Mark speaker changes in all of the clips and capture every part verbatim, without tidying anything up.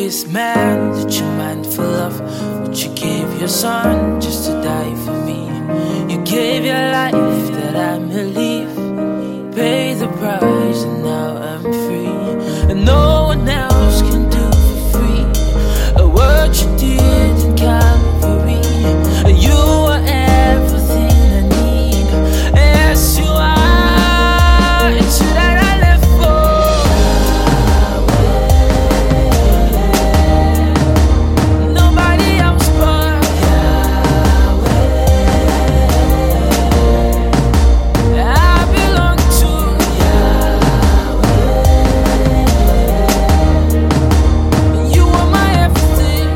Speaker 1: this man that you're mindful of? Would you give your son just to die for me? You gave your life that I may live, pay the price and now I'm free, and no one else can do for free what you did in Calvary. You are everything I need. Yes, you are. It's you that I live for. Nobody else but Yahweh. I belong to Yahweh. You are my everything.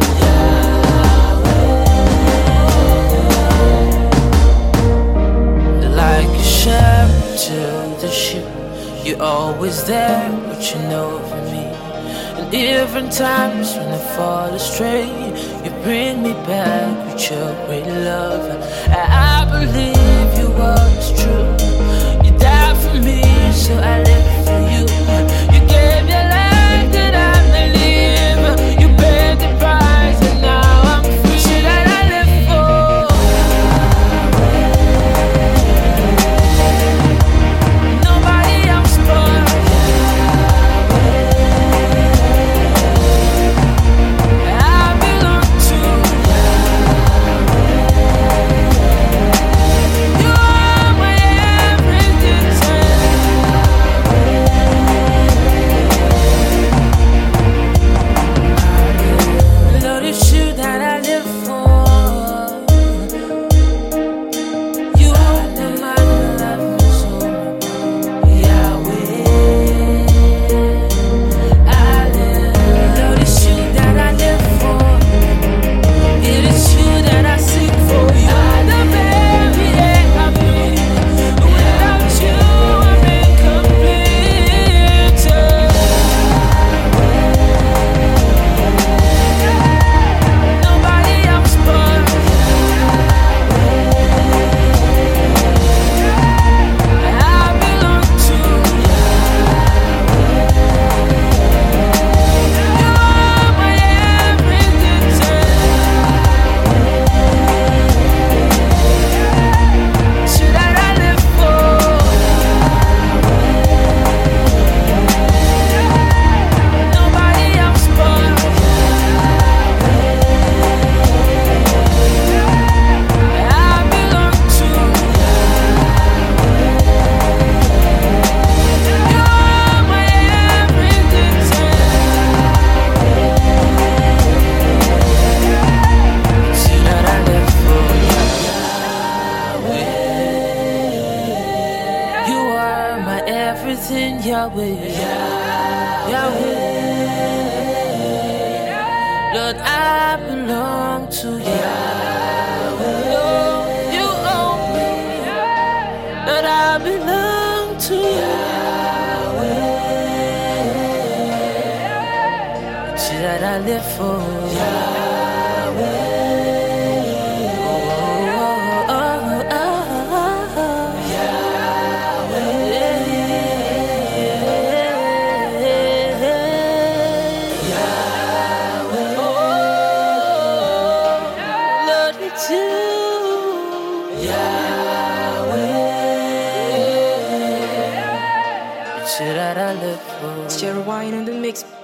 Speaker 1: Yahweh. Like a shepherd to the sheep, you're always there, watching over me. And even times when I fall astray, you bring me back with your great love. I, I believe your word is true. You died for me, so I live for you. You gave your life that I may live. You paid the price and now I'm free. So that I live for. Nobody else but I belong to you. Are my everything. Lord, it's you that I live for. You are the man who loves me so. Yahweh, I live. Lord, it's you that I live for. It is you that I seek for. You are the very air I breathe. Without you, I'm incomplete. Nobody else but I belong to you. Are my everything. So that I live for. Nobody else but I belong to you. Are my everything. So that I live for Yahweh. You are my everything, Yahweh. Yahweh. Lord, I belong to Yahweh. Oh, you own me. Lord, I belong to Yahweh. It's you that I live for. Yahweh. Oh, oh, oh, oh, oh. Yahweh. Oh, Lord, it's you. Yahweh. It's you that I live for.
Speaker 2: It's Jerry Wine in the mix.